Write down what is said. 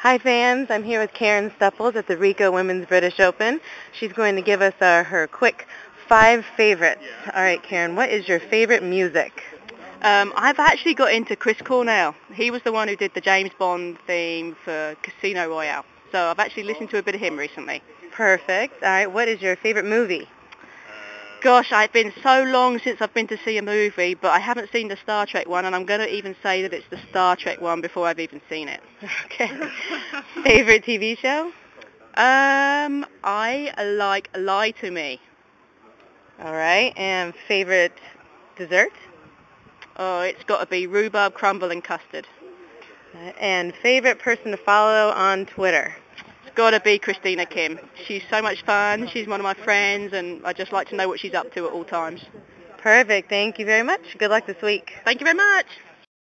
Hi fans, I'm here with Karen Stupples at the Rico Women's British Open. She's going to give us her quick 5 favorites. All right, Karen, what is your favorite music? I've actually got into Chris Cornell. He was the one who did the James Bond theme for Casino Royale. So I've actually listened to a bit of him recently. Perfect. All right, what is your favorite movie? Gosh, I've been so long since I've been to see a movie, but I haven't seen the Star Trek one, and I'm going to even say that it's the Star Trek one before I've even seen it. Okay. Favorite TV show? I like Lie to Me. All right, and favorite dessert? Oh, it's got to be rhubarb crumble and custard. And favorite person to follow on Twitter? It's got to be Christina Kim. She's so much fun. She's one of my friends, and I just like to know what she's up to at all times. Perfect. Thank you very much. Good luck this week. Thank you very much.